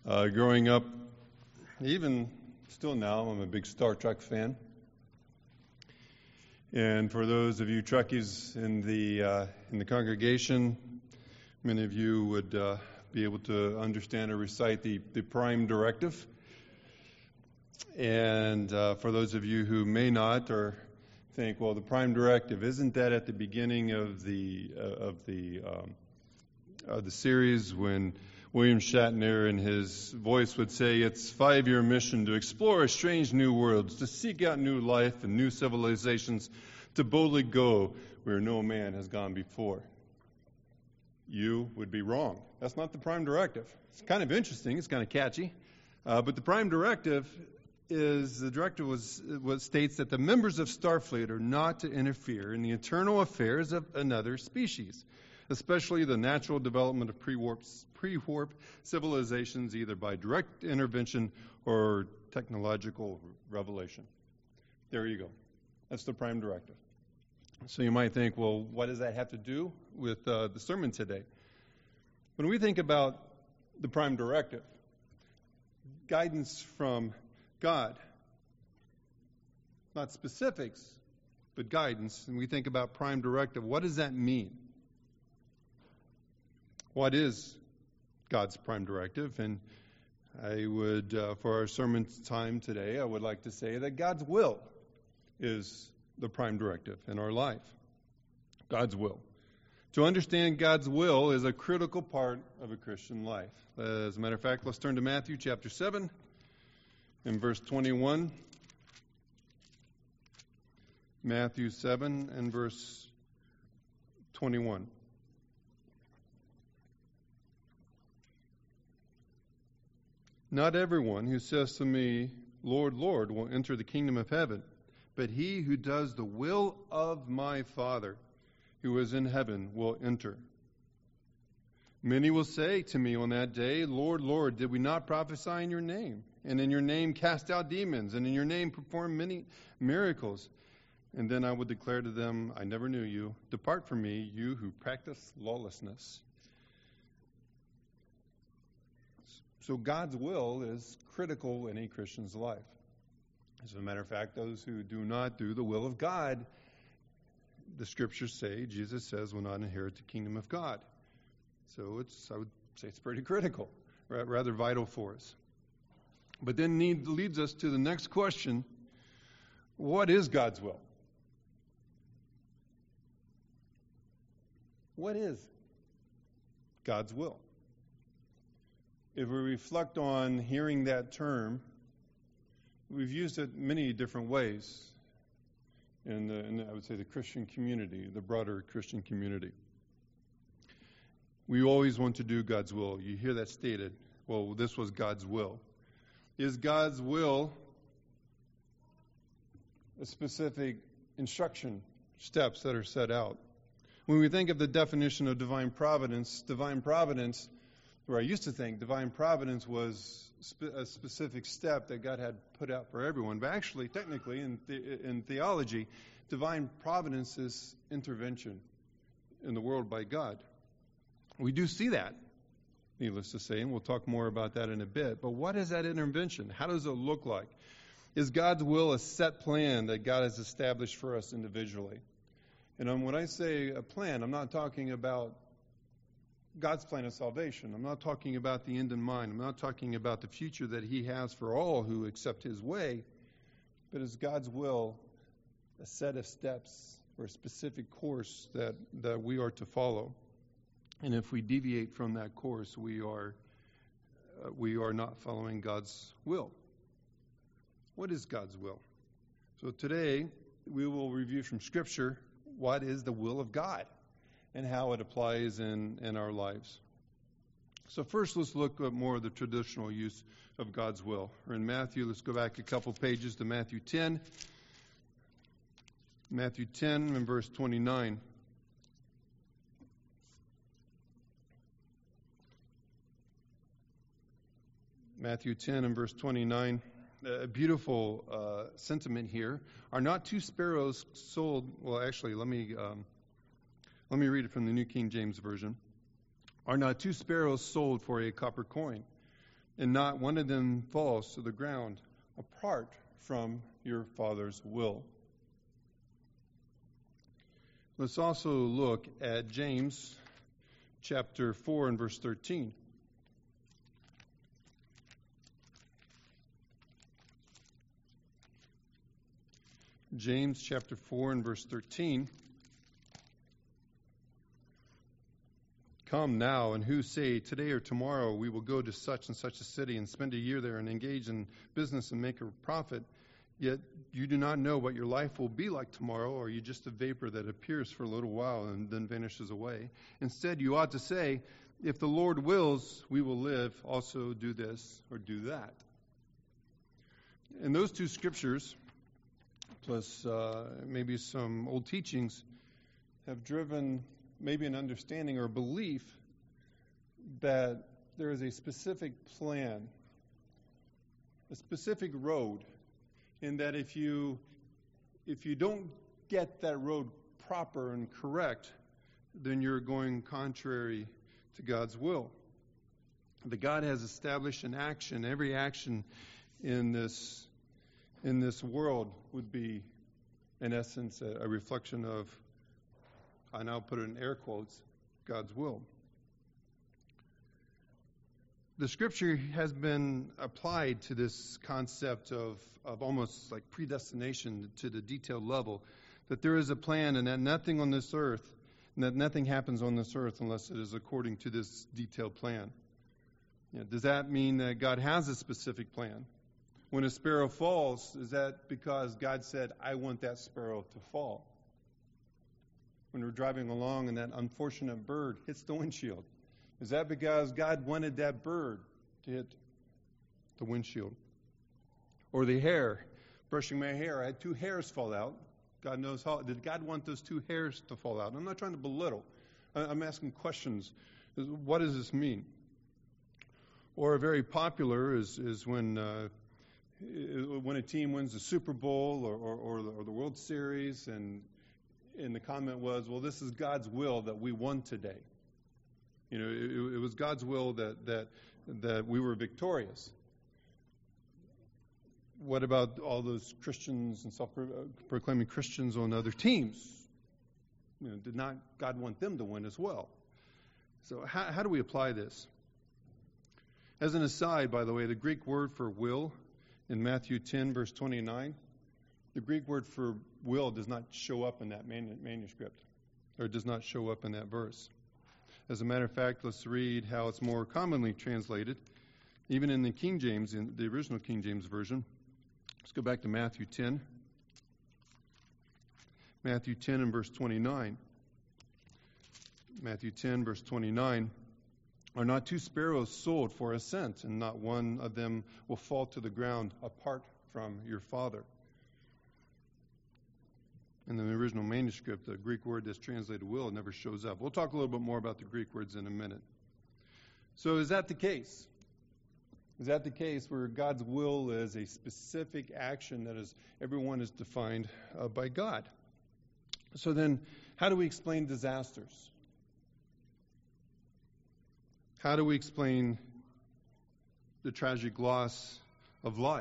Growing up, even still now, I'm a big Star Trek fan. And for those of you Trekkies in the congregation, many of you would be able to understand or recite the Prime Directive. And for those of you who may not, or think, well, the Prime Directive, isn't that at the beginning of the series when William Shatner in his voice would say it's 5-year mission to explore strange new worlds, to seek out new life and new civilizations, to boldly go where no man has gone before? You would be wrong. That's not the Prime Directive. It's kind of interesting. It's kind of catchy. But the Prime Directive states that the members of Starfleet are not to interfere in the internal affairs of another species, especially the natural development of pre-warp civilizations, either by direct intervention or technological revelation. There you go. That's the Prime Directive. So you might think, well, what does that have to do with the sermon today? When we think about the Prime Directive, guidance from God, not specifics, but guidance, and we think about Prime Directive, what does that mean? What is God's Prime Directive? And I would, for our sermon time today, I would like to say that God's will is the Prime Directive in our life. God's will. To understand God's will is a critical part of a Christian life. As a matter of fact, let's turn to Matthew chapter 7 and verse 21. Matthew 7 and verse 21. Not everyone who says to me, Lord, Lord, will enter the kingdom of heaven, but he who does the will of my Father who is in heaven will enter. Many will say to me on that day, Lord, Lord, did we not prophesy in your name, and in your name cast out demons, and in your name perform many miracles? And then I will declare to them, I never knew you. Depart from me, you who practice lawlessness. So God's will is critical in a Christian's life. As a matter of fact, those who do not do the will of God, the Scriptures say, Jesus says, will not inherit the kingdom of God. So I would say it's pretty critical, rather vital for us. But then leads us to the next question. What is God's will? What is God's will? If we reflect on hearing that term, we've used it many different ways in I would say, the Christian community, the broader Christian community. We always want to do God's will. You hear that stated. Well, this was God's will. Is God's will a specific instruction, steps that are set out? When we think of the definition of divine providence, where I used to think divine providence was a specific step that God had put out for everyone. But actually, technically, in theology, divine providence is intervention in the world by God. We do see that, needless to say, and we'll talk more about that in a bit. But what is that intervention? How does it look like? Is God's will a set plan that God has established for us individually? And when I say a plan, I'm not talking about God's plan of salvation. I'm not talking about the end in mind. I'm not talking about the future that He has for all who accept His way. But is God's will a set of steps or a specific course that we are to follow? And if we deviate from that course, we are not following God's will. What is God's will? So today we will review from Scripture what is the will of God and how it applies in our lives. So first, let's look at more of the traditional use of God's will. Or in Matthew, let's go back a couple pages to Matthew 10. Matthew 10 and verse 29. Matthew 10 and verse 29. A beautiful sentiment here. Are not 2 sparrows sold? Well, actually, let me read it from the New King James Version. Are not 2 sparrows sold for a copper coin? and not one of them falls to the ground apart from your Father's will. Let's also look at James chapter 4 and verse 13. James chapter 4 and verse 13. Come now, and who say, today or tomorrow we will go to such and such a city and spend a year there and engage in business and make a profit, yet you do not know what your life will be like tomorrow, or are you just a vapor that appears for a little while and then vanishes away? Instead, you ought to say, if the Lord wills, we will live, also do this or do that. And those two scriptures, plus maybe some old teachings, have driven maybe an understanding or belief that there is a specific plan, a specific road, and that if you don't get that road proper and correct, then you're going contrary to God's will. That God has established an action. Every action in this world would be, in essence, a reflection of, I now put it in air quotes, God's will. The scripture has been applied to this concept of almost like predestination to the detailed level, that there is a plan and that nothing on this earth, and that nothing happens on this earth unless it is according to this detailed plan. Does that mean that God has a specific plan? When a sparrow falls, is that because God said, I want that sparrow to fall? When we're driving along and that unfortunate bird hits the windshield, is that because God wanted that bird to hit the windshield? Or the hair, brushing my hair, I had 2 hairs fall out. God knows how. Did God want those 2 hairs to fall out? I'm not trying to belittle. I'm asking questions. What does this mean? Or very popular is when a team wins the Super Bowl or the World Series, and the comment was, well, this is God's will that we won today. It was God's will that we were victorious. What about all those Christians and self-proclaiming Christians on other teams? Did not God want them to win as well? So how do we apply this? As an aside, by the way, the Greek word for will in Matthew 10, verse 29, the Greek word for will does not show up in that manuscript, or does not show up in that verse. As a matter of fact, let's read how it's more commonly translated, even in the King James, in the original King James Version. Let's go back to Matthew 10. Matthew 10 and verse 29. Matthew 10, verse 29. Are not 2 sparrows sold for a cent, and not one of them will fall to the ground apart from your Father? In the original manuscript, the Greek word that's translated will never shows up. We'll talk a little bit more about the Greek words in a minute. So is that the case? Is that the case where God's will is a specific action that is, everyone is defined by God? So then, how do we explain disasters? How do we explain the tragic loss of life?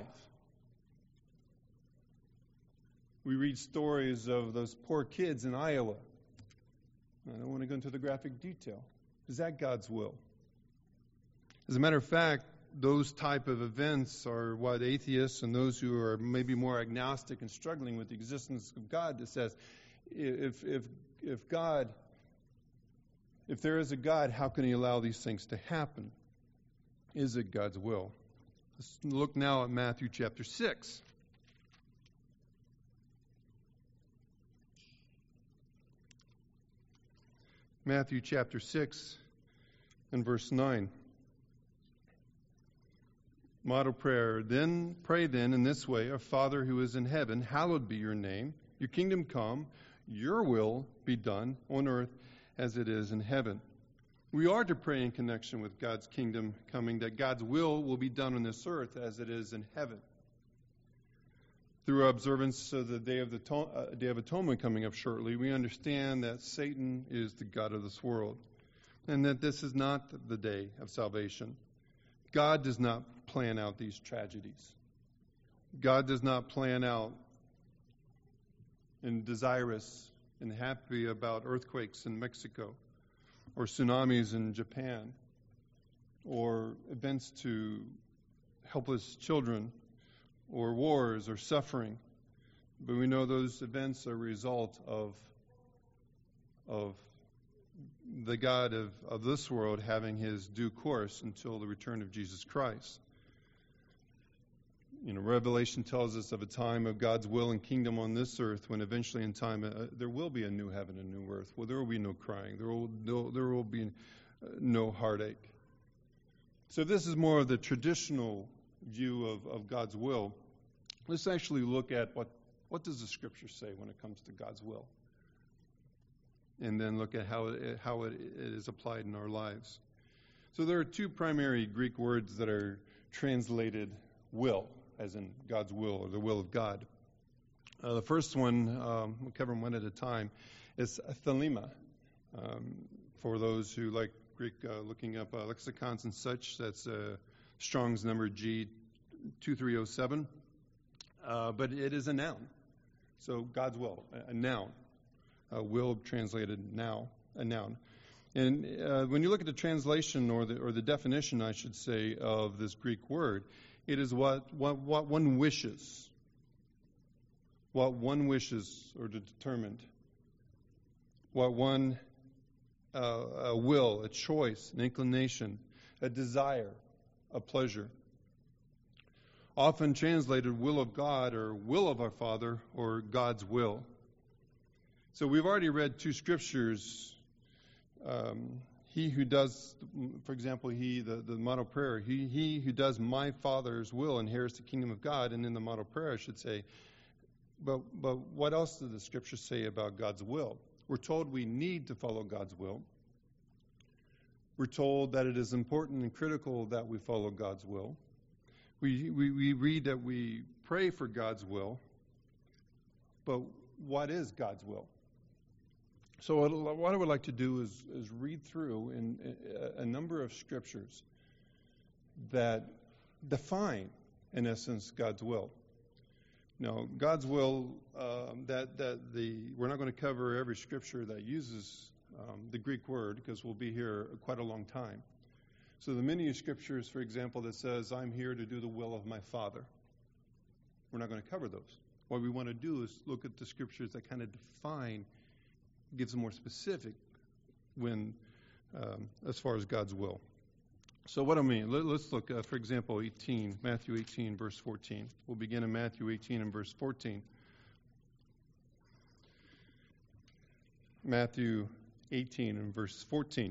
We read stories of those poor kids in Iowa. I don't want to go into the graphic detail. Is that God's will? As a matter of fact, those type of events are what atheists and those who are maybe more agnostic and struggling with the existence of God, that says, if there is a God, how can He allow these things to happen? Is it God's will? Let's look now at Matthew chapter 6. Matthew chapter 6 and verse 9. Model prayer. Pray then in this way, Our Father who is in heaven, hallowed be your name. Your kingdom come, your will be done on earth as it is in heaven. We are to pray in connection with God's kingdom coming, that God's will be done on this earth as it is in heaven. Through our observance of the Day of Atonement coming up shortly, we understand that Satan is the god of this world, and that this is not the day of salvation, God does not plan out these tragedies. God does not plan out and desirous and happy about earthquakes in Mexico or tsunamis in Japan or events to helpless children or wars or suffering. But we know those events are a result of the God of this world having his due course until the return of Jesus Christ. Revelation tells us of a time of God's will and kingdom on this earth when eventually in time there will be a new heaven and new earth. Well, there will be no crying. There will be no heartache. So this is more of the traditional view of God's will. Let's actually look at what does the Scripture say when it comes to God's will, and then look at how it is applied in our lives. So there are two primary Greek words that are translated will, as in God's will or the will of God. The first one, we'll cover them one at a time, is thelema. For those who like Greek, looking up lexicons and such, that's Strong's number G2307. But it is a noun. So God's will, a noun. Will translated now, a noun. And when you look at the translation or the definition, I should say, of this Greek word, it is what one wishes. What one wishes or determined. What one a will, a choice, an inclination, a desire, a pleasure. Often translated will of God or will of our Father or God's will. So we've already read two scriptures. He who does, for example, the model prayer, he who does my Father's will inherits the kingdom of God. And in the model prayer, I should say, but what else does the scripture say about God's will? We're told we need to follow God's will. We're told that it is important and critical that we follow God's will. We read that we pray for God's will, but what is God's will? So what I would like to do is read through a number of scriptures that define, in essence, God's will. Now, God's will, we're not going to cover every scripture that uses the Greek word because we'll be here quite a long time. So the many scriptures, for example, that says, I'm here to do the will of my Father. We're not going to cover those. What we want to do is look at the scriptures that kind of define, gives a more specific when, as far as God's will. So what do I mean? Let's look, for example, Matthew 18, verse 14. We'll begin in Matthew 18 and verse 14. Matthew 18 and verse 14.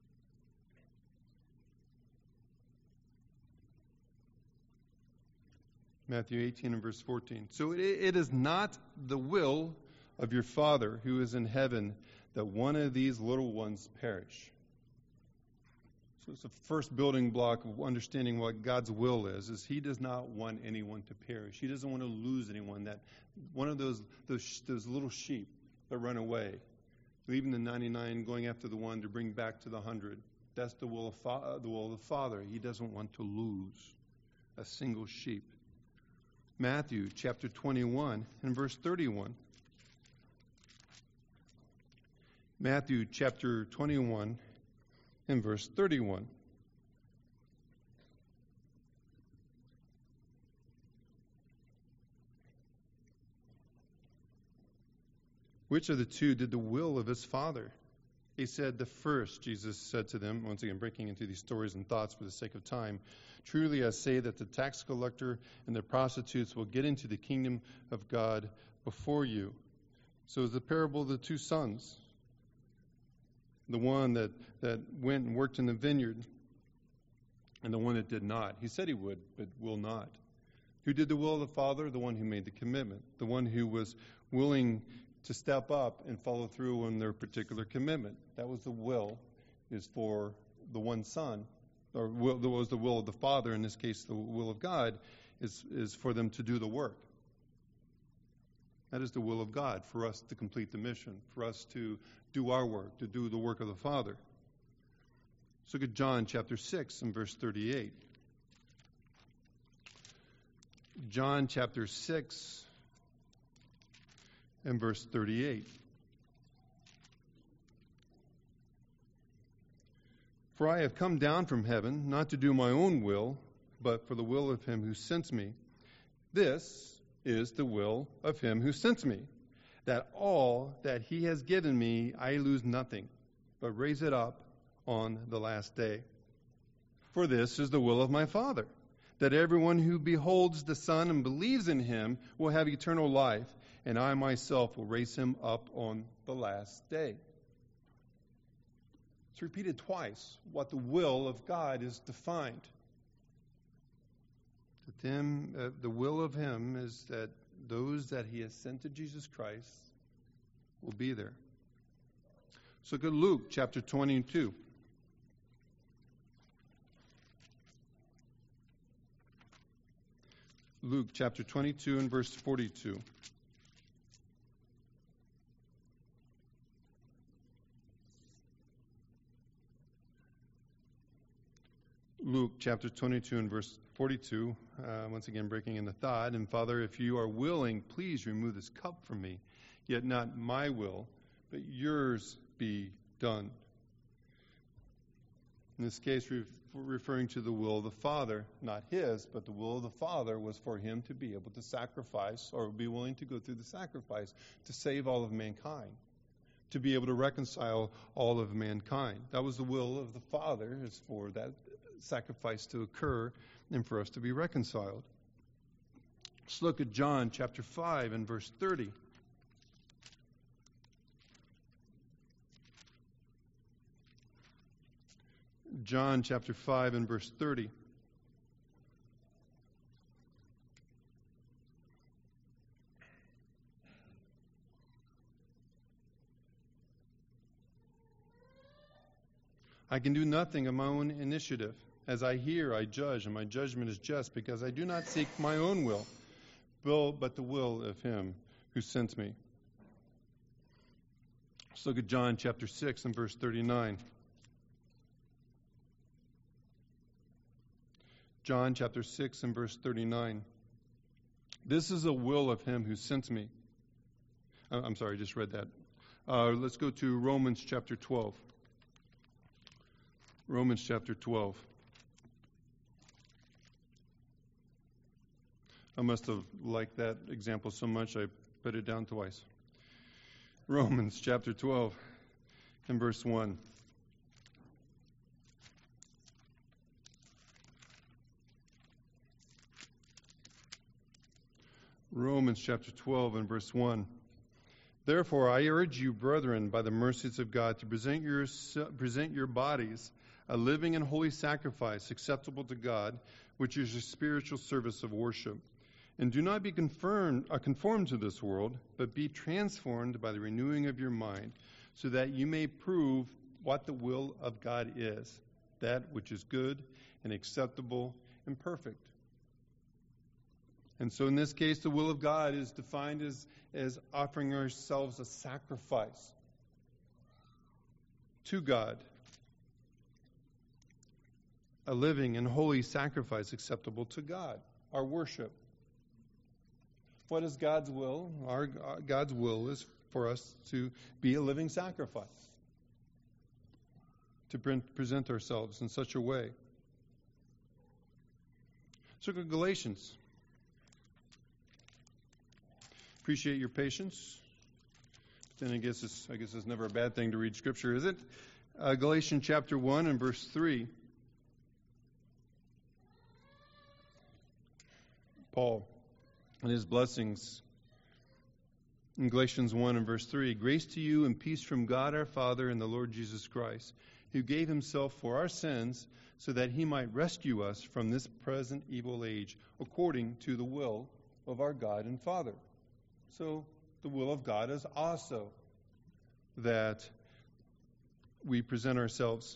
Matthew 18 and verse 14. So it is not the will of your Father who is in heaven that one of these little ones perish. So it's the first building block of understanding what God's will is he does not want anyone to perish. He doesn't want to lose anyone. That one of those little sheep that run away, leaving the 99, going after the one to bring back to the 100. That's the will of the Father. He doesn't want to lose a single sheep. Matthew chapter 21 and verse 31. Matthew chapter 21 and verse 31. Which of the two did the will of his Father? He said, the first. Jesus said to them, once again breaking into these stories and thoughts for the sake of time, truly I say that the tax collector and the prostitutes will get into the kingdom of God before you. So it's the parable of the two sons. The one that went and worked in the vineyard and the one that did not. He said he would, but will not. Who did the will of the Father? The one who made the commitment. The one who was willing to step up and follow through on their particular commitment. That was the will, is for the one son, or that was the will of the Father, in this case the will of God, is for them to do the work. That is the will of God, for us to complete the mission, for us to do our work, to do the work of the Father. Let's look at John chapter 6 and verse 38. John chapter 6 and verse 38. For I have come down from heaven, not to do my own will, but for the will of him who sent me. This is the will of him who sent me, that all that he has given me I lose nothing, but raise it up on the last day. For this is the will of my Father, that everyone who beholds the Son and believes in him will have eternal life, and I myself will raise him up on the last day. It's repeated twice what the will of God is defined. The will of him is that those that he has sent to Jesus Christ will be there. So look at Luke chapter 22. Luke chapter 22 and verse 42. Luke chapter 22 and verse 42, once again breaking in the thought, and Father, if you are willing, please remove this cup from me, yet not my will, but yours be done. In this case, referring to the will of the Father, not his, but the will of the Father was for him to be able to sacrifice, or be willing to go through the sacrifice to save all of mankind, to be able to reconcile all of mankind. That was the will of the Father, is for that sacrifice to occur and for us to be reconciled. Let's look at John chapter 5 and verse 30. John chapter 5 and verse 30. I can do nothing of my own initiative. As I hear, I judge, and my judgment is just, because I do not seek my own will, but the will of him who sent me. Let's look at John chapter 6 and verse 39. John chapter 6 and verse 39. This is the will of him who sent me. I'm sorry, I just read that. Let's go to Romans chapter 12. Romans chapter 12. I must have liked that example so much I put it down twice. Romans chapter 12 and verse 1. Romans chapter 12 and verse 1. Therefore I urge you, brethren, by the mercies of God, to present your bodies a living and holy sacrifice acceptable to God, which is your spiritual service of worship. And do not be conformed to this world, but be transformed by the renewing of your mind, so that you may prove what the will of God is, that which is good and acceptable and perfect. And so in this case, the will of God is defined as offering ourselves a sacrifice to God, a living and holy sacrifice acceptable to God, our worship. What is God's will? God's will is for us to be a living sacrifice, to present ourselves in such a way. Let's look at Galatians. Appreciate your patience. But then I guess it's never a bad thing to read Scripture, is it? Galatians chapter 1 and verse 3. Paul and his blessings in Galatians 1 and verse 3. Grace to you and peace from God our Father and the Lord Jesus Christ, who gave himself for our sins so that he might rescue us from this present evil age, according to the will of our God and Father. So the will of God is also that we present ourselves,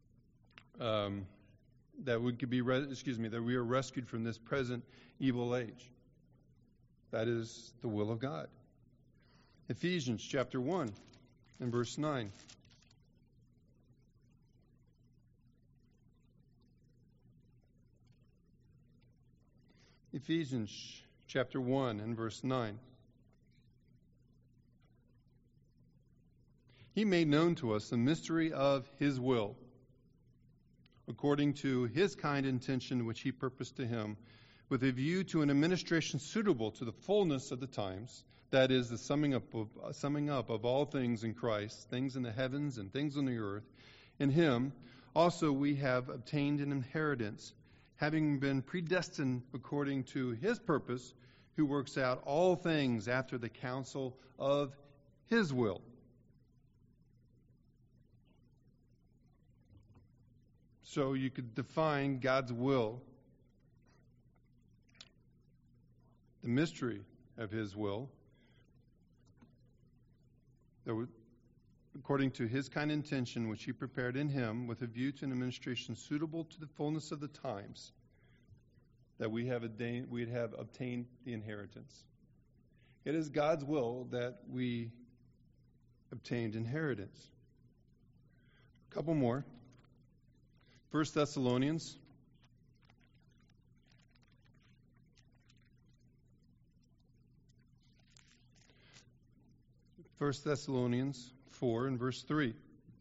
that we are rescued from this present evil age. That is the will of God. Ephesians chapter 1 and verse 9. Ephesians chapter 1 and verse 9. He made known to us the mystery of His will, according to His kind intention which He purposed to Him, with a view to an administration suitable to the fullness of the times, that is, the summing up of all things in Christ, things in the heavens and things on the earth. In Him also we have obtained an inheritance, having been predestined according to His purpose, who works out all things after the counsel of His will. So you could define God's will, the mystery of His will, according to His kind intention, which He prepared in Him, with a view to an administration suitable to the fullness of the times, that we'd have obtained the inheritance. It is God's will that we obtained inheritance. A couple more. 1 Thessalonians. 1 Thessalonians 4 and verse 3.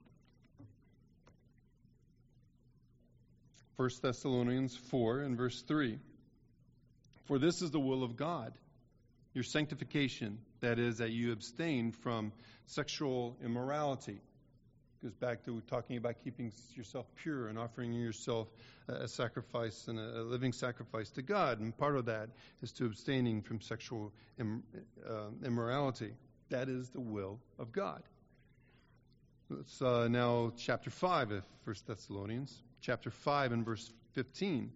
1 Thessalonians 4 and verse 3. For this is the will of God, your sanctification, that is, that you abstain from sexual immorality. Goes back to talking about keeping yourself pure and offering yourself a sacrifice and a living sacrifice to God. And part of that is to abstaining from sexual immorality. That is the will of God. It's now chapter 5 of 1 Thessalonians. Chapter 5 and verse 15.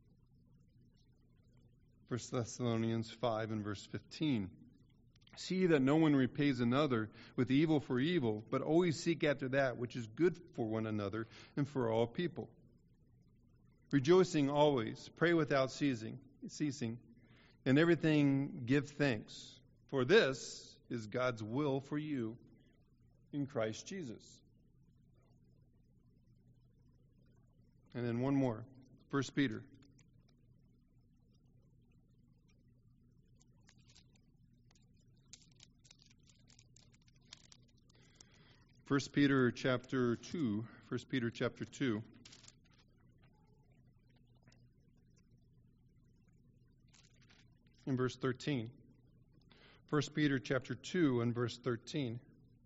1 Thessalonians 5 and verse 15. See that no one repays another with evil for evil, but always seek after that which is good for one another and for all people. Rejoicing always, pray without ceasing, and everything give thanks, for this is God's will for you in Christ Jesus. And then one more, 1 Peter. 1 Peter chapter 2, 1 Peter chapter 2. In verse 13. 1 Peter chapter 2 and verse 13.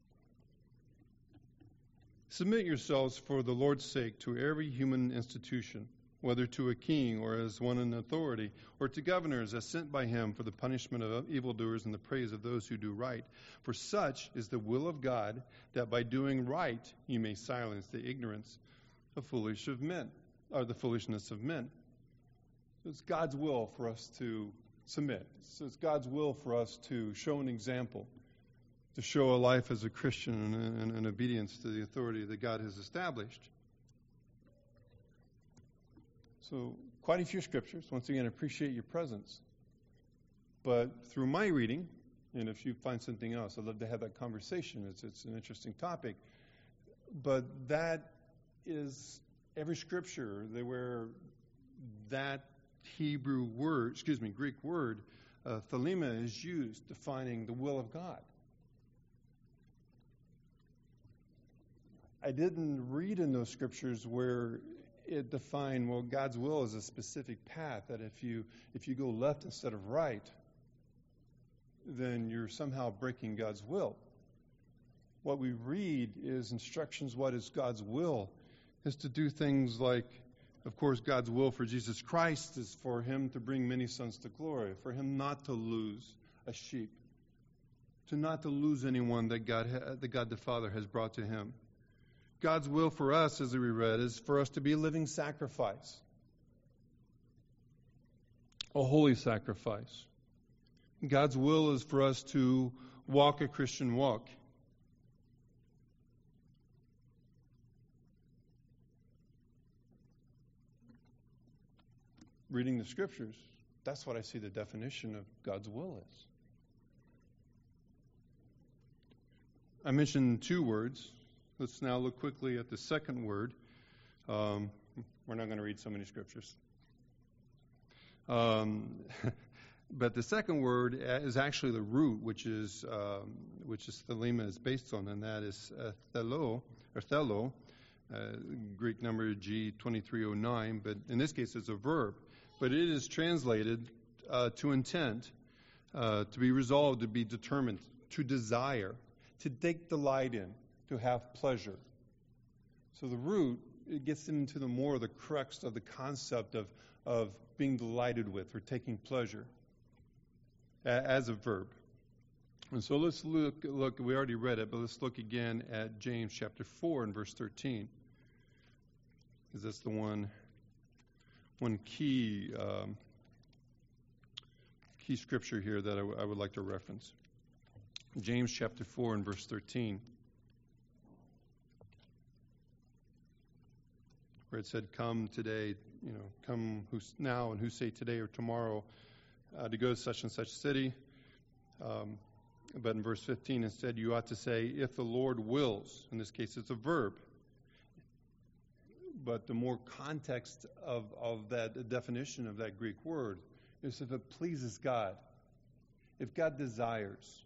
Submit yourselves for the Lord's sake to every human institution, whether to a king or as one in authority, or to governors as sent by him for the punishment of evildoers and the praise of those who do right. For such is the will of God, that by doing right you may silence the ignorance of the foolishness of men. So it's God's will for us to submit. So it's God's will for us to show an example, to show a life as a Christian and obedience to the authority that God has established. So, quite a few scriptures. Once again, I appreciate your presence. But through my reading, and if you find something else, I'd love to have that conversation. It's an interesting topic. But that is every scripture where that Greek word, thelema, is used, defining the will of God. I didn't read in those scriptures where it defined, well, God's will is a specific path, that if you go left instead of right, then you're somehow breaking God's will. What we read is instructions. What is God's will? Is to do things like, of course, God's will for Jesus Christ is for Him to bring many sons to glory, for Him not to lose a sheep, to not to lose anyone that God the Father has brought to Him. God's will for us, as we read, is for us to be a living sacrifice, a holy sacrifice. God's will is for us to walk a Christian walk. Reading the scriptures, that's what I see the definition of God's will is. I mentioned two words. Let's now look quickly at the second word. We're not going to read so many scriptures. But the second word is actually the root, which is thelema is based on, and that is thelo, Greek number G2309. But in this case, it's a verb. But it is translated to intent, to be resolved, to be determined, to desire, to take delight in, to have pleasure. So the root, it gets into the more the crux of the concept of being delighted with or taking pleasure as a verb. And so let's look, we already read it, but let's look again at James chapter 4 and verse 13. Because that's the one key scripture here that I would like to reference. James chapter 4 and verse 13. Where it said, come today, come who's now and who say today or tomorrow to go to such and such city. But in verse 15, instead, you ought to say, if the Lord wills. In this case, it's a verb. But the more context of that definition of that Greek word is if it pleases God. If God desires,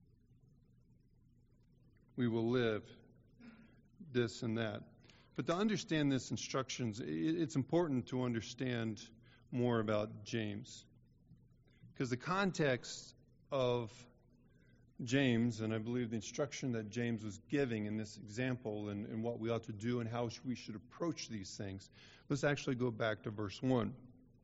we will live this and that. But to understand this instructions, it's important to understand more about James. Because the context of James, and I believe the instruction that James was giving in this example and what we ought to do and how we should approach these things. Let's actually go back to verse 1.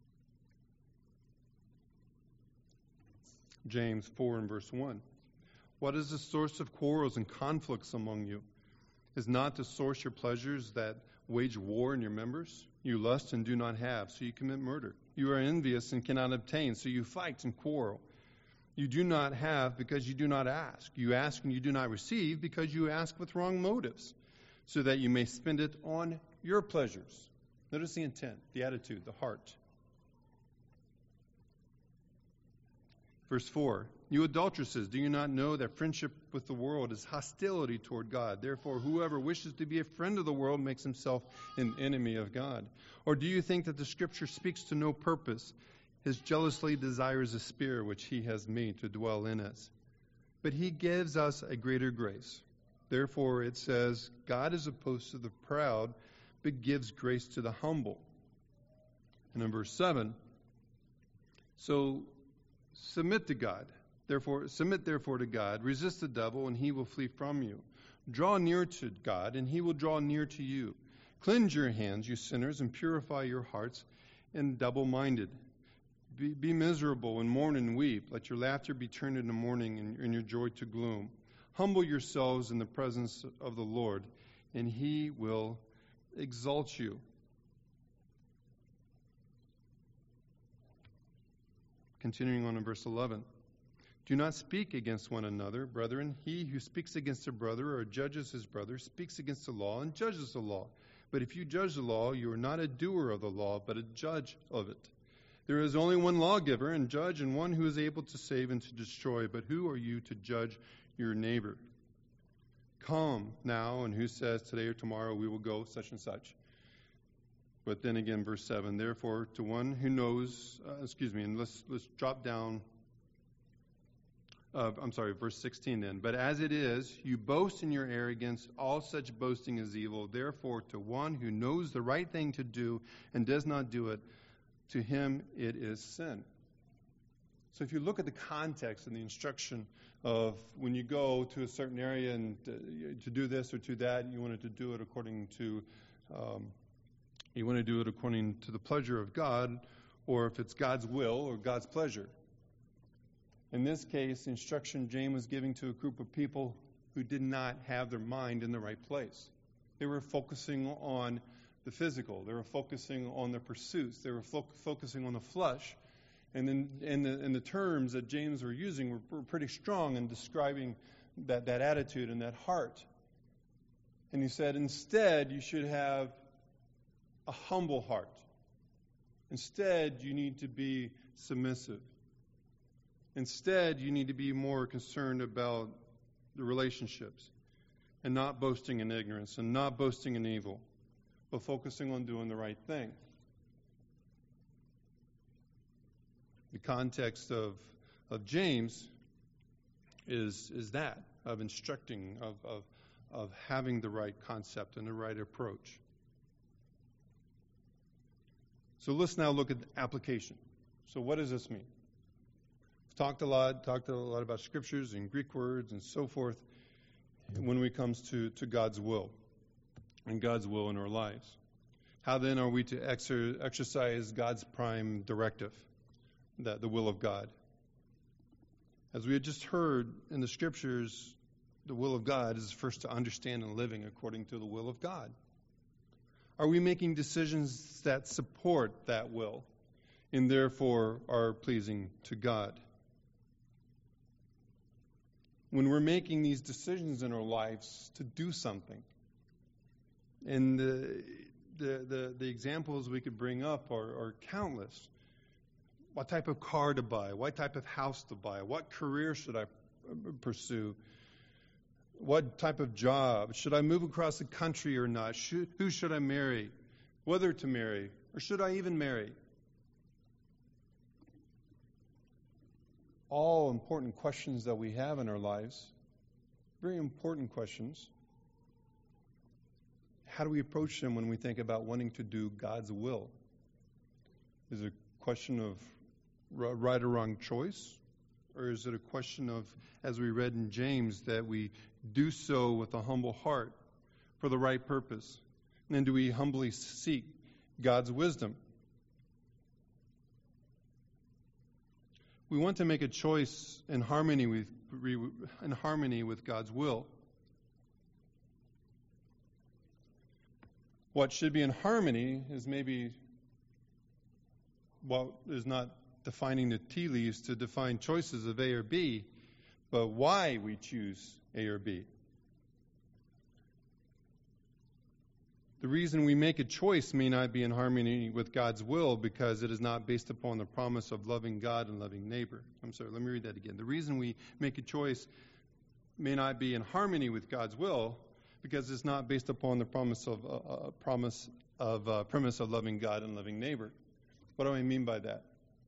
James 4 and verse 1. What is the source of quarrels and conflicts among you? Is not the source your pleasures that wage war in your members? You lust and do not have, so you commit murder. You are envious and cannot obtain, so you fight and quarrel. You do not have because you do not ask. You ask and you do not receive because you ask with wrong motives, so that you may spend it on your pleasures. Notice the intent, the attitude, the heart. Verse 4, you adulteresses, do you not know that friendship with the world is hostility toward God? Therefore, whoever wishes to be a friend of the world makes himself an enemy of God. Or do you think that the Scripture speaks to no purpose? His jealously desires a spirit which he has made to dwell in us. But he gives us a greater grace. Therefore, it says, God is opposed to the proud, but gives grace to the humble. And in verse 7, so submit to God. Submit therefore to God. Resist the devil, and he will flee from you. Draw near to God, and he will draw near to you. Cleanse your hands, you sinners, and purify your hearts, and double-minded. Be miserable and mourn and weep. Let your laughter be turned into mourning and your joy to gloom. Humble yourselves in the presence of the Lord, and he will exalt you. Continuing on in verse 11. Do not speak against one another, brethren. He who speaks against a brother or judges his brother speaks against the law and judges the law. But if you judge the law, you are not a doer of the law, but a judge of it. There is only one lawgiver and judge, and one who is able to save and to destroy. But who are you to judge your neighbor? Come now, and who says today or tomorrow we will go such and such? But then again, verse 7, therefore, to one who knows, and let's drop down, verse 16 then. But as it is, you boast in your arrogance, all such boasting is evil. Therefore, to one who knows the right thing to do and does not do it, to him it is sin. So if you look at the context and the instruction of when you go to a certain area and to do this or to that, you wanted to do it according to the pleasure of God, or if it's God's will or God's pleasure. In this case, the instruction James was giving to a group of people who did not have their mind in the right place. They were focusing on the physical. They were focusing on their pursuits. They were focusing on the flesh. And then the terms that James were using were pretty strong in describing that attitude and that heart. And he said, instead, you should have a humble heart. Instead, you need to be submissive. Instead, you need to be more concerned about the relationships and not boasting in ignorance and not boasting in evil, but focusing on doing the right thing. The context of James is that, of instructing, of having the right concept and the right approach. So let's now look at application. So what does this mean? We've talked a lot about scriptures and Greek words and so forth when it comes to God's will and God's will in our lives. How then are we to exercise God's prime directive, the will of God? As we had just heard in the scriptures, the will of God is first to understand and living according to the will of God. Are we making decisions that support that will and therefore are pleasing to God? When we're making these decisions in our lives to do something, and the examples we could bring up are countless. What type of car to buy? What type of house to buy? What career should I pursue? What type of job? Should I move across the country or not? Who should I marry? Whether to marry? Or should I even marry? All important questions that we have in our lives. Very important questions. How do we approach them when we think about wanting to do God's will? Is it a question of right or wrong choice? Or is it a question of, as we read in James, that we do so with a humble heart for the right purpose? And then do we humbly seek God's wisdom? We want to make a choice in harmony with God's will. What should be in harmony is maybe what is not defining the tea leaves to define choices of A or B, but why we choose A or B. The reason we make a choice may not be in harmony with God's will because it is not based upon the promise of loving God and loving neighbor. I'm sorry, let me read that again. The reason we make a choice may not be in harmony with God's will because it's not based upon the premise of loving God and loving neighbor. What do I mean by that?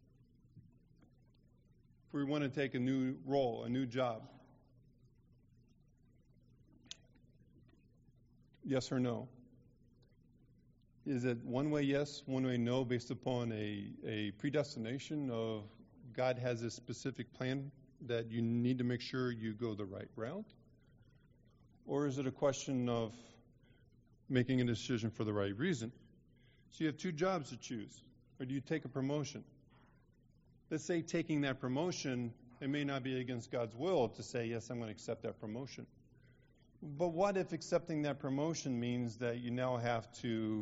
If we want to take a new role, a new job, yes or no? Is it one way yes, one way no, based upon a predestination of God has a specific plan that you need to make sure you go the right route? Or is it a question of making a decision for the right reason? So you have two jobs to choose. Or do you take a promotion? Let's say taking that promotion, it may not be against God's will to say, yes, I'm going to accept that promotion. But what if accepting that promotion means that you now have to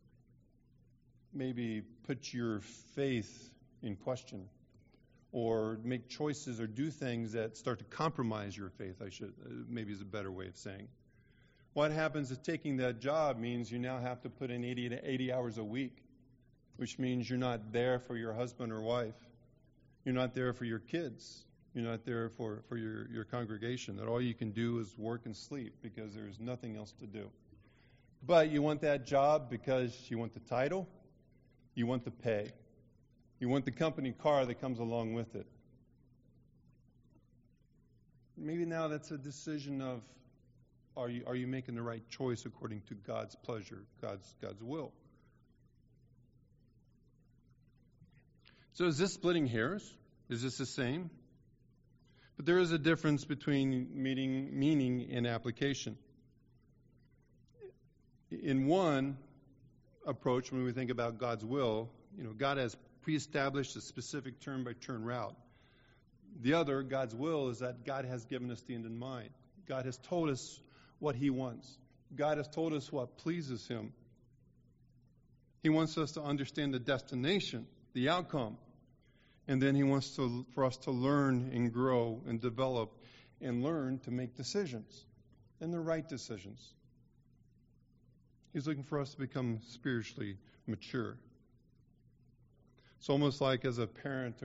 maybe put your faith in question or make choices or do things that start to compromise your faith, maybe is a better way of saying. What happens if taking that job means you now have to put in 80 hours a week, which means you're not there for your husband or wife. You're not there for your kids. You're not there for your congregation. That all you can do is work and sleep because there's nothing else to do. But you want that job because you want the title, you want the pay, you want the company car that comes along with it. Maybe now that's a decision of, are you making the right choice according to God's pleasure, God's will? So is this splitting hairs? Is this the same? But there is a difference between meaning and application. In one approach, when we think about God's will, God has pre-established a specific turn-by-turn route. The other, God's will, is that God has given us the end in mind. God has told us what He wants. God has told us what pleases Him. He wants us to understand the destination, the outcome. And then He wants for us to learn and grow and develop and learn to make decisions, and the right decisions. He's looking for us to become spiritually mature. It's almost like as a parent,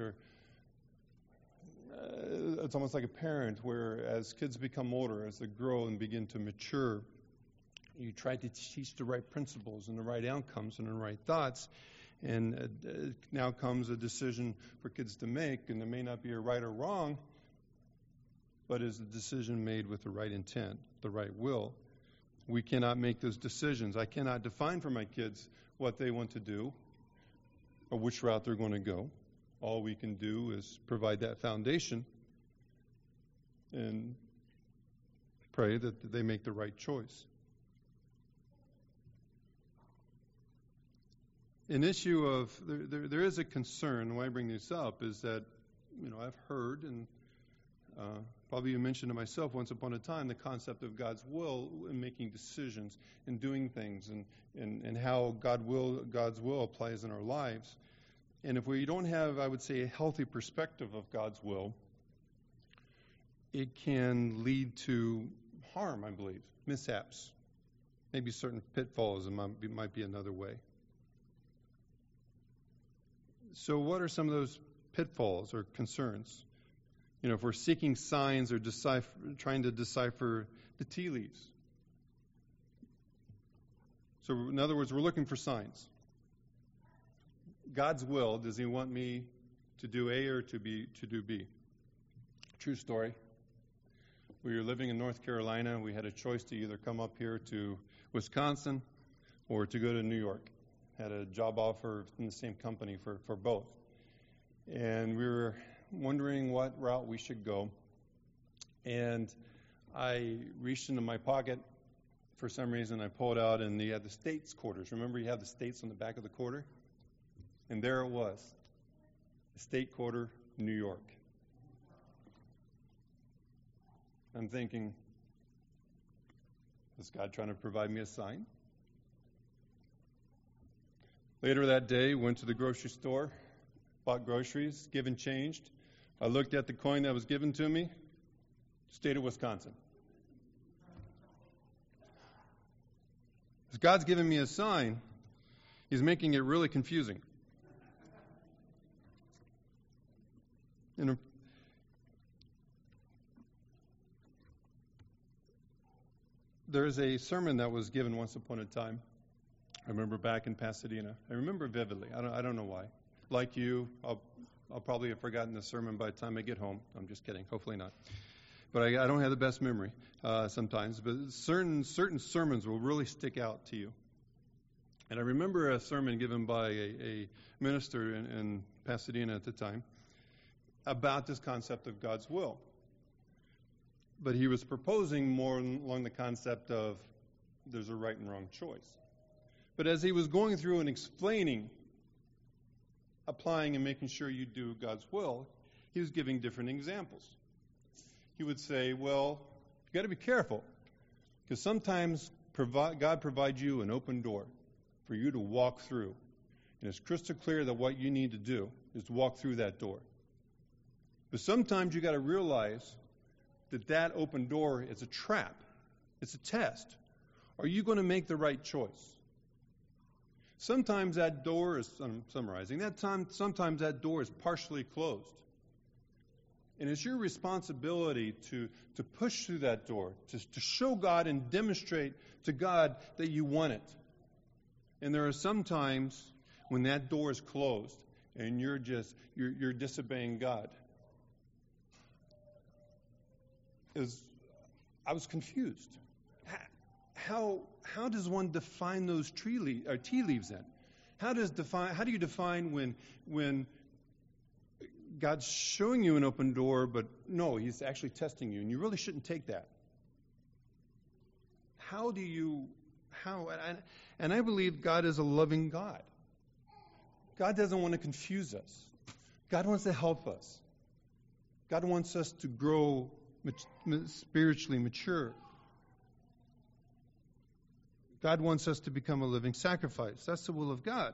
it's almost like a parent where as kids become older, as they grow and begin to mature, you try to teach the right principles and the right outcomes and the right thoughts. And now comes a decision for kids to make, and there may not be a right or wrong, but is a decision made with the right intent, the right will. We cannot make those decisions. I cannot define for my kids what they want to do or which route they're going to go. All we can do is provide that foundation and pray that they make the right choice. An issue of, there is a concern, why I bring this up, is that, I've heard, and probably you mentioned to myself once upon a time, the concept of God's will in making decisions and doing things, and how God's will applies in our lives. And if we don't have, I would say, a healthy perspective of God's will, it can lead to harm, I believe, mishaps, maybe certain pitfalls, might be another way. So what are some of those pitfalls or concerns? If we're seeking signs or trying to decipher the tea leaves. So in other words, we're looking for signs. God's will, does He want me to do A or to do B? True story. We were living in North Carolina. We had a choice to either come up here to Wisconsin or to go to New York. Had a job offer in the same company for both. And we were wondering what route we should go. And I reached into my pocket. For some reason, I pulled out, and you had the states quarters. Remember, you have the states on the back of the quarter? And there it was. The state quarter, New York. I'm thinking, is God trying to provide me a sign? Later that day, went to the grocery store, bought groceries, given changed. I looked at the coin that was given to me, state of Wisconsin. If God's giving me a sign, He's making it really confusing. There's a sermon that was given once upon a time. I remember back in Pasadena. I remember vividly. I don't know why. Like you, I'll probably have forgotten the sermon by the time I get home. I'm just kidding. Hopefully not. But I don't have the best memory sometimes. But certain sermons will really stick out to you. And I remember a sermon given by a minister in Pasadena at the time about this concept of God's will. But he was proposing more along the concept of there's a right and wrong choice. But as he was going through and explaining, applying and making sure you do God's will, he was giving different examples. He would say, well, you got to be careful, because sometimes God provides you an open door for you to walk through. And it's crystal clear that what you need to do is to walk through that door. But sometimes you got to realize that open door is a trap. It's a test. Are you going to make the right choice? Sometimes that door is, I'm summarizing, sometimes that door is partially closed. And it's your responsibility to push through that door, to show God and demonstrate to God that you want it. And there are some times when that door is closed and you're disobeying God. I was confused. How does one define those tea leaves then? How do you define when God's showing you an open door, but no, He's actually testing you, and you really shouldn't take that? And I believe God is a loving God. God doesn't want to confuse us. God wants to help us. God wants us to grow spiritually mature. God wants us to become a living sacrifice. That's the will of God.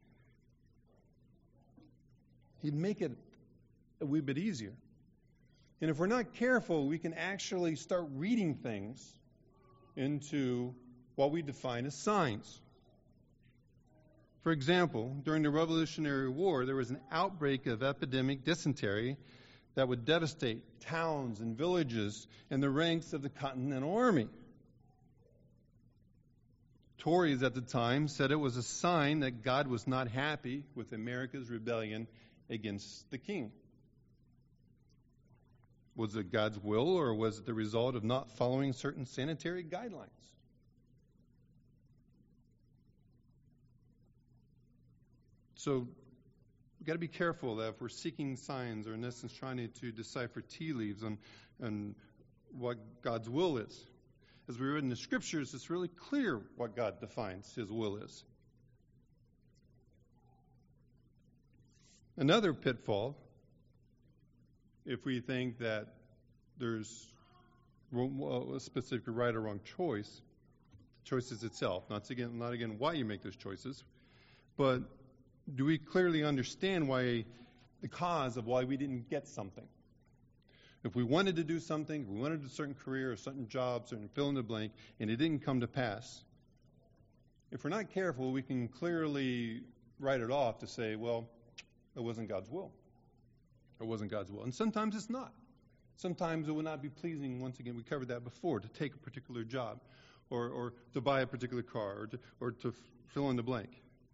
He'd make it a wee bit easier. And if we're not careful, we can actually start reading things into what we define as signs. For example, during the Revolutionary War, there was an outbreak of epidemic dysentery that would devastate towns and villages and the ranks of the Continental Army. Tories at the time said it was a sign that God was not happy with America's rebellion against the king. Was it God's will, or was it the result of not following certain sanitary guidelines? So we've got to be careful that if we're seeking signs, or in essence trying to decipher tea leaves on what God's will is. As we read in the Scriptures, it's really clear what God defines His will is. Another pitfall, if we think that there's a specific right or wrong choice, choices itself, not again why you make those choices, but do we clearly understand why the cause of why we didn't get something? If we wanted to do something, if we wanted a certain career, a certain job, certain fill in the blank, and it didn't come to pass, if we're not careful, we can clearly write it off to say, well, it wasn't God's will. It wasn't God's will. And sometimes it's not. Sometimes it will not be pleasing, once again, we covered that before, to take a particular job, or to buy a particular car, or to fill in the blank.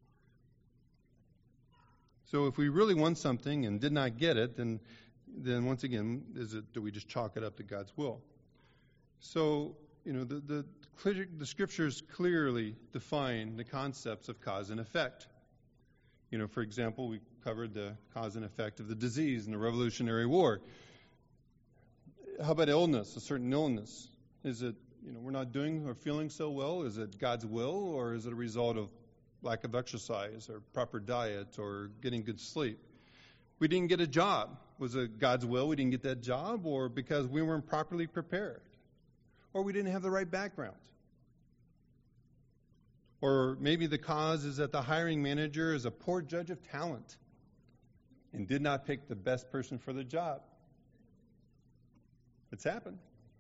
So if we really want something and did not get it, then once again, do we just chalk it up to God's will? So, the Scriptures clearly define the concepts of cause and effect. For example, we covered the cause and effect of the disease in the Revolutionary War. How about illness, a certain illness? Is it, we're not doing or feeling so well? Is it God's will, or is it a result of lack of exercise or proper diet or getting good sleep? We didn't get a job. Was it God's will we didn't get that job, or because we weren't properly prepared? Or we didn't have the right background? Or maybe the cause is that the hiring manager is a poor judge of talent and did not pick the best person for the job. It's happened.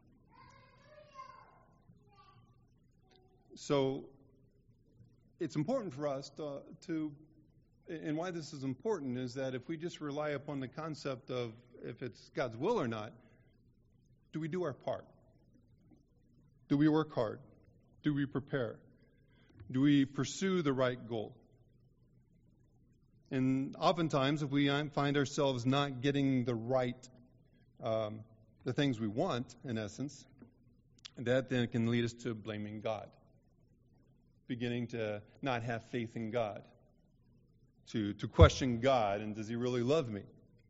So it's important for us to, and why this is important is that if we just rely upon the concept of if it's God's will or not, do we do our part? Do we work hard? Do we prepare? Do we pursue the right goal? And oftentimes, if we find ourselves not getting the right, the things we want, in essence, that then can lead us to blaming God, beginning to not have faith in God, to question God, and does He really love me?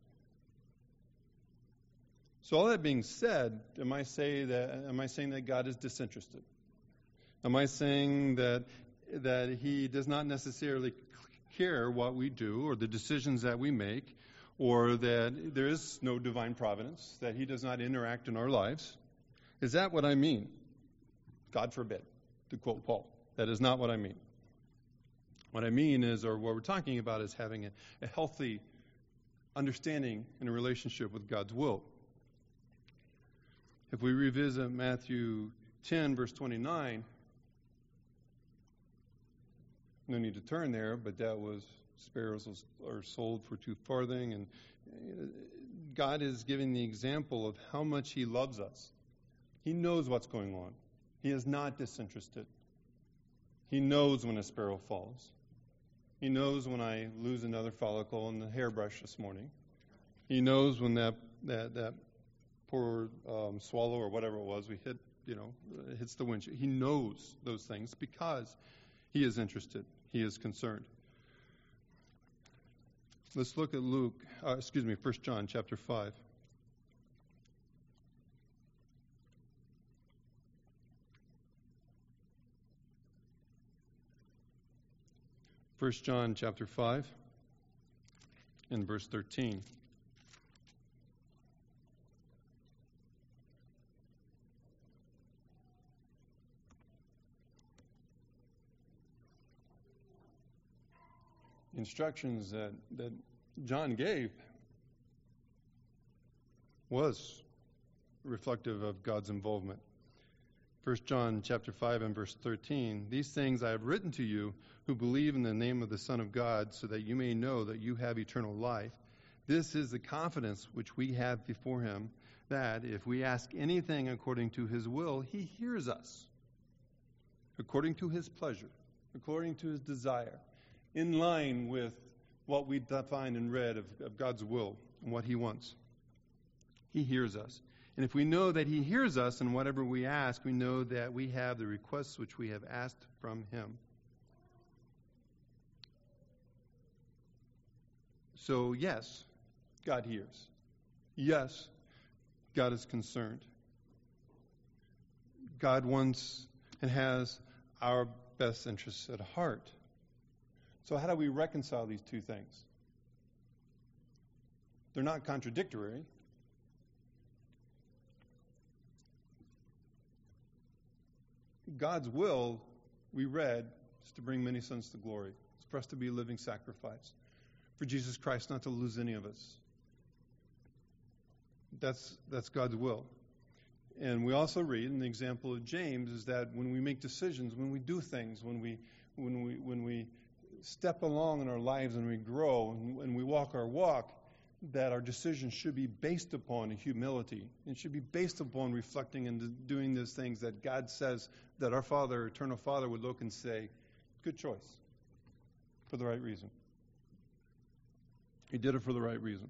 So all that being said, am I saying that God is disinterested? Am I saying that He does not necessarily care what we do or the decisions that we make, or that there is no divine providence, that He does not interact in our lives? Is that what I mean? God forbid, to quote Paul. That is not what I mean. What I mean is, or what we're talking about, is having a healthy understanding and a relationship with God's will. If we revisit Matthew 10, verse 29, no need to turn there, but that was sparrows are sold for 2 farthing, and God is giving the example of how much He loves us. He knows what's going on. He is not disinterested. He knows when a sparrow falls. He knows when I lose another follicle in the hairbrush this morning. He knows when that poor swallow or whatever it was we hit, hits the windshield. He knows those things because He is interested. He is concerned. Let's look at 1 John chapter 5. First John chapter 5 and verse 13. Instructions that John gave was reflective of God's involvement. 1 John chapter 5 and verse 13, "These things I have written to you who believe in the name of the Son of God, so that you may know that you have eternal life. This is the confidence which we have before Him, that if we ask anything according to His will, He hears us. according to His pleasure, according to His desire, in line with what we defined and read of God's will and what He wants. He hears us. And if we know that He hears us in whatever we ask, we know that we have the requests which we have asked from Him. So, yes, God hears. Yes, God is concerned. God wants and has our best interests at heart. So how do we reconcile these two things? They're not contradictory. God's will, we read, is to bring many sons to glory. It's for us to be a living sacrifice. For Jesus Christ not to lose any of us. That's God's will. And we also read in the example of James is that when we make decisions, when we do things, when we step along in our lives and we grow and we walk our walk, that our decisions should be based upon humility. It should be based upon reflecting and doing those things that God says that our Father, Eternal Father, would look and say, good choice, for the right reason. He did it for the right reason.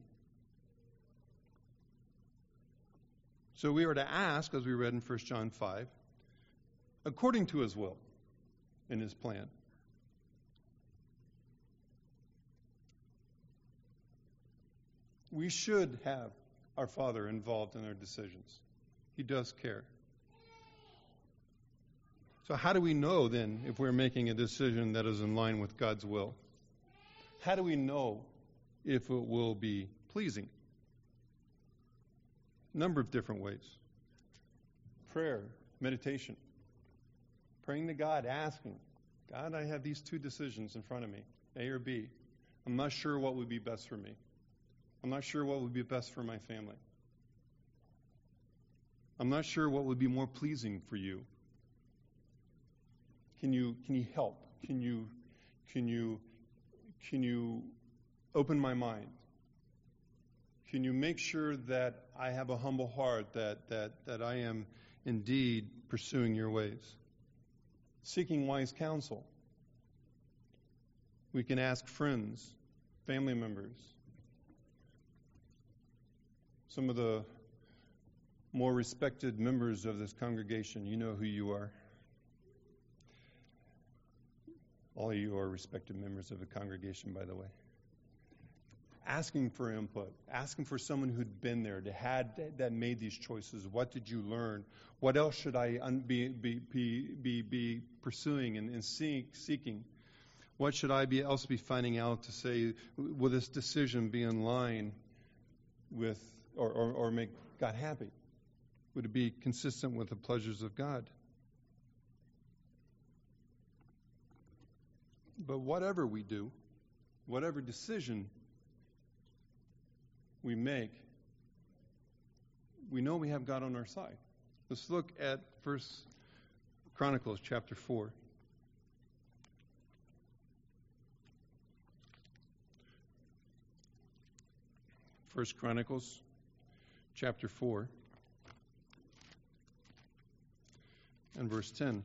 So we are to ask, as we read in 1 John 5, according to His will and His plan. We should have our Father involved in our decisions. He does care. So how do we know then if we're making a decision that is in line with God's will? How do we know if it will be pleasing? A number of different ways. Prayer, meditation. Praying to God, asking, God, I have these two decisions in front of me, A or B. I'm not sure what would be best for me. I'm not sure what would be best for my family. I'm not sure what would be more pleasing for you. Can you help? Can you open my mind? Can you make sure that I have a humble heart, that I am indeed pursuing your ways? Seeking wise counsel. We can ask friends, family members, some of the more respected members of this congregation. You know who you are. All of you are respected members of the congregation, by the way. Asking for input, asking for someone who'd been there, that made these choices. What did you learn? What else should I be pursuing and seeking? What should I else be finding out to say? Will this decision be in line with or make God happy? Would it be consistent with the pleasures of God? But whatever we do, whatever decision we make, we know we have God on our side. Let's look at 1 Chronicles chapter 4. 1 Chronicles chapter 4 and verse 10.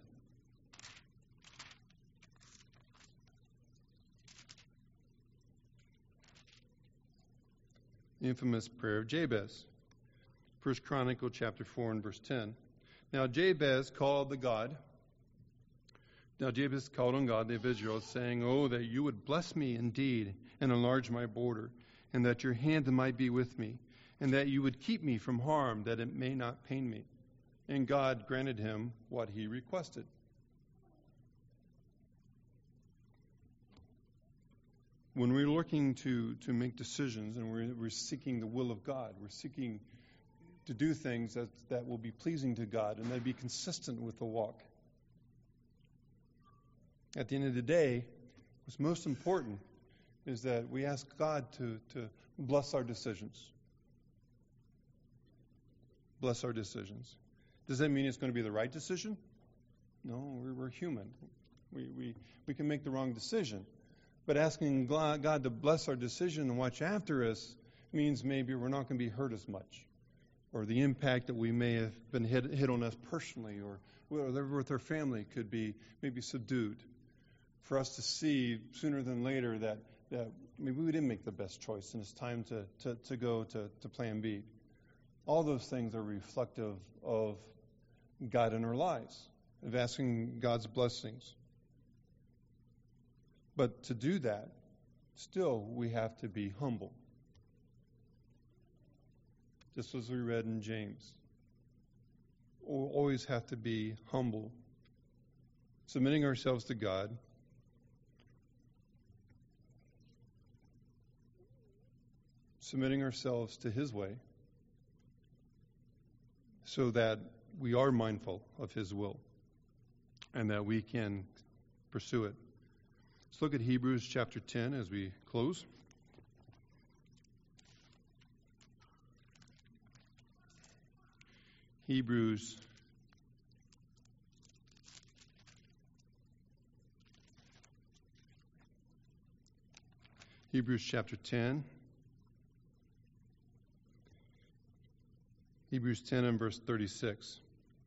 The infamous prayer of Jabez. 1 Chronicles chapter 4 and verse 10. Now Jabez called on God, the of Israel, saying, Oh, that you would bless me indeed and enlarge my border, and that your hand might be with me, and that you would keep me from harm, that it may not pain me. And God granted him what he requested. When we're looking to make decisions and we're seeking the will of God, we're seeking to do things that will be pleasing to God and that be consistent with the walk. At the end of the day, what's most important is that we ask God to bless our decisions. Bless our decisions. Does that mean it's going to be the right decision? No, we're human. We can make the wrong decision. But asking God to bless our decision and watch after us means maybe we're not going to be hurt as much. or the impact that we may have been hit on us personally, or with our family could be maybe subdued. For us to see sooner than later that maybe we didn't make the best choice and it's time to go to plan B. All those things are reflective of God in our lives, of asking God's blessings. But to do that, still we have to be humble. Just as we read in James. We'll always have to be humble, submitting ourselves to God, submitting ourselves to His way, so that we are mindful of His will and that we can pursue it. Let's look at Hebrews chapter 10 as we close. Hebrews chapter 10. Hebrews 10 and verse 36.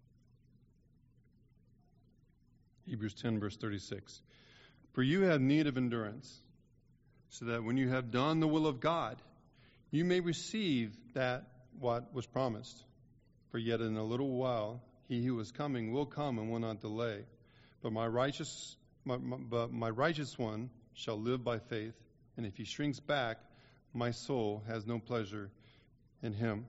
Hebrews 10 verse 36. For you have need of endurance, so that when you have done the will of God, you may receive that what was promised. For yet in a little while he who is coming will come and will not delay. But my righteous one shall live by faith, and if he shrinks back, my soul has no pleasure in him.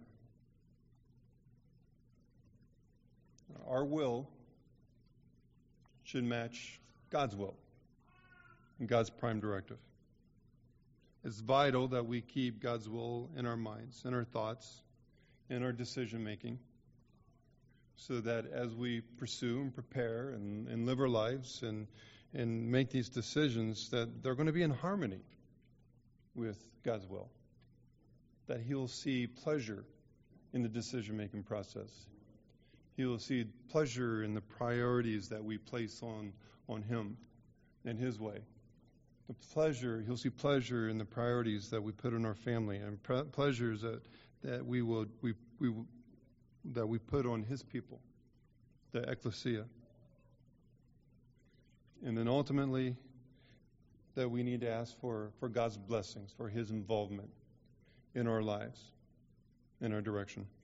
Our will should match God's will and God's prime directive. It's vital that we keep God's will in our minds, in our thoughts, in our decision making, so that as we pursue and prepare and live our lives and make these decisions, that they're going to be in harmony with God's will. That He'll see pleasure in the decision-making process. He will see pleasure in the priorities that we place on Him and His way. He'll see pleasure in the priorities that we put in our family, and pleasures that we put on His people, the ecclesia. And then ultimately, that we need to ask for God's blessings, for His involvement in our lives, in our direction.